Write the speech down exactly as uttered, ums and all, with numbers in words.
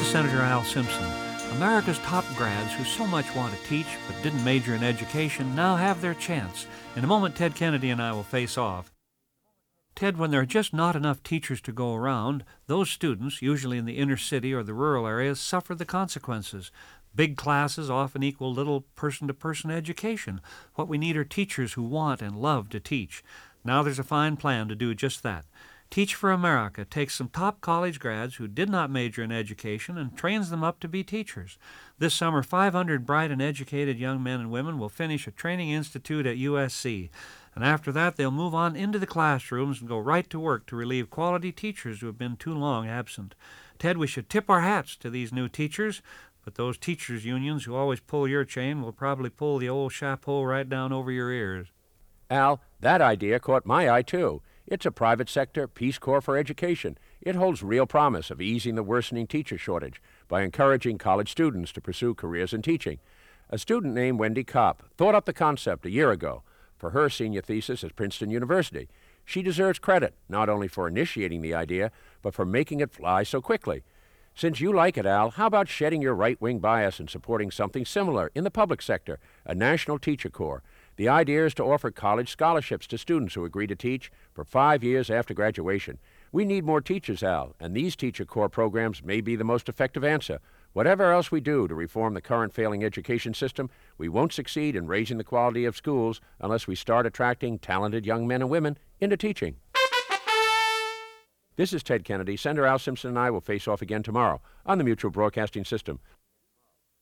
Senator Al Simpson. America's top grads who so much want to teach but didn't major in education now have their chance. In a moment, Ted Kennedy and I will face off. Ted, when there are just not enough teachers to go around, those students, usually in the inner city or the rural areas, suffer the consequences. Big classes often equal little person-to-person education. What we need are teachers who want and love to teach. Now there's a fine plan to do just that. Teach for America takes some top college grads who did not major in education and trains them up to be teachers. This summer, five hundred bright and educated young men and women will finish a training institute at U S C. And after that, they'll move on into the classrooms and go right to work to relieve quality teachers who have been too long absent. Ted, we should tip our hats to these new teachers, but those teachers' unions who always pull your chain will probably pull the old chapeau right down over your ears. Al, that idea caught my eye, too. It's a private sector Peace Corps for education. It holds real promise of easing the worsening teacher shortage by encouraging college students to pursue careers in teaching. A student named Wendy Kopp thought up the concept a year ago for her senior thesis at Princeton University. She deserves credit not only for initiating the idea, but for making it fly so quickly. Since you like it, Al, how about shedding your right-wing bias and supporting something similar in the public sector, a national teacher corps? The idea is to offer college scholarships to students who agree to teach for five years after graduation. We need more teachers, Al, and these teacher corps programs may be the most effective answer. Whatever else we do to reform the current failing education system, we won't succeed in raising the quality of schools unless we start attracting talented young men and women into teaching. This is Ted Kennedy. Senator Al Simpson and I will face off again tomorrow on the Mutual Broadcasting System.